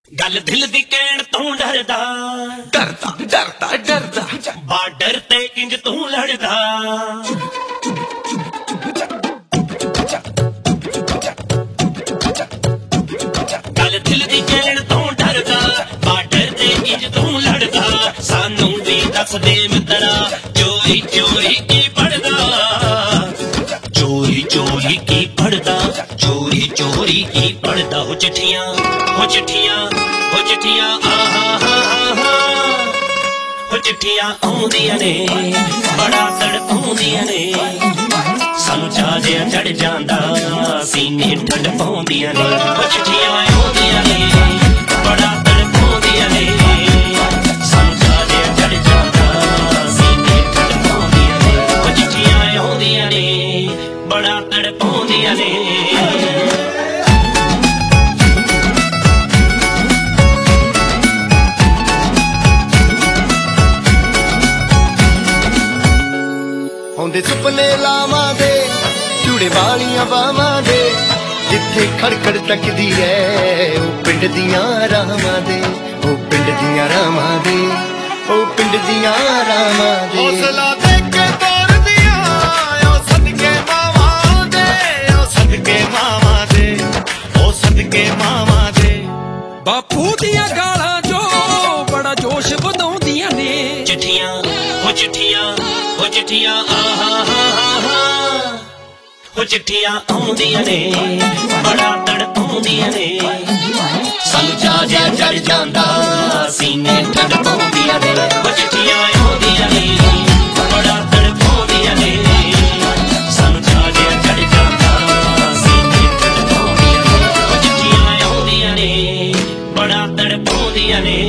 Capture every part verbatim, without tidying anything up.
गल दिल दी कहण तू डरदा डरदा डरदा डरदा बार्डर ते इंज तू लड़दा गल दिल दी कहण तू डरदा बार्डर ते इंज तू लड़दा सानू भी दस दे मित्रा चोरी चोरी की पढ़दा चोरी चोरी की पढ़दा चोरी चोरी की पढ़दा हो चिट्ठियां हो चिट्ठियां हो चिट्ठियां आहा हा हा हो चिट्ठियां आउंदियां ने बड़ा तड़पाउंदियां ने सानू चाह जिहा चढ़ जांदा सीने ठंड पाउंदियां ने हो चिट्ठियां आउंदियां ने बड़ा तड़पाउंदियां ने सानू चाह जिहा चढ़ जांदा सीने ठंड पाउंदियां ने हो चिट्ठियां आउंदियां ने बड़ा तड़पाउंदियां ने ਹੁੰਦੇ ਸੁਪਨੇ ਲਾਵਾਂ ਦੇ ਚੂੜੇ ਵਾਲੀਆਂ ਬਾਵਾਂ ਦੇ ਜਿੱਥੇ ਖੜਖੜ ਤੱਕਦੀ ਐ ਉਹ ਪਿੰਡ ਦੀਆਂ ਰਾਵਾਂ ਦੇ ਉਹ ਪਿੰਡ ਦੀਆਂ ਰਾਵਾਂ ਦੇ ਉਹ ਪਿੰਡ ਦੀਆਂ ਰਾਵਾਂ ਦੇ ਹੌਸਲਾ ਦੇ ਕੇ ਤੋਰਦੀਆਂ ਉਹ ਸਦਕੇ ਮਾਵਾਂ ਦੇ ਉਹ ਸਦਕੇ ਮਾਵਾਂ ਦੇ ਉਹ ਸਦਕੇ ਮਾਵਾਂ ਦੇ ਬਾਪੂ ਦੀਆਂ ਗਾਲਾਂ ਜੋ ਬੜਾ ਜੋਸ਼ ਵਧਾਉਂਦੀਆਂ ਨੇ चिट्ठियां हो चिट्ठियां हो चिट्ठियां आहा हा हा हो चिट्ठियां आउंदियां ने बड़ा तड़पाउंदियां ने सानू चाह जिहा चढ़ जांदा सीने ठंड पाउंदियां ने हो चिट्ठियां आउंदियां ने बड़ा तड़पाउंदियां ने सानू चाह जिहा चढ़ जांदा सीने ठंड पाउंदियां ने हो चिट्ठियां आउंदियां ने बड़ा तड़पाउंदियां ने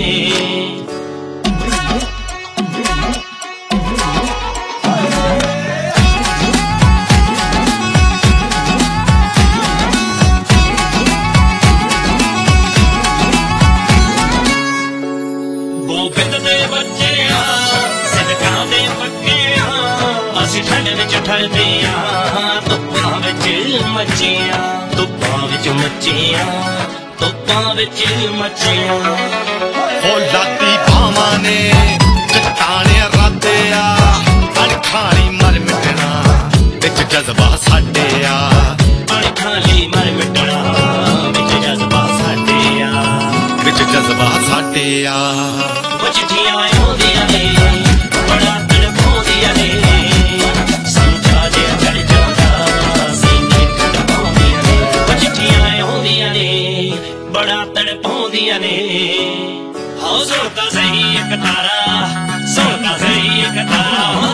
ठंड विच ठरदे धुप्पां विच मच्छियां धुप्पां विच मच्छियां धुप्पां विच मच्छियां ओ लाती भावां ने चट्टाने राते आ अणखाली मर मिटना विच जज्बा साडे आ अणखाली मर मिटना विच जज्बा साडे आ विच जज्बा साडे आ ओ चिट्ठियां आउंदियां ने बड़ा तड़पाउंदियां ने बड़ा तड़पाउंदियां ने हो सुन तां सही इक तारा सुन तां सही इक तारा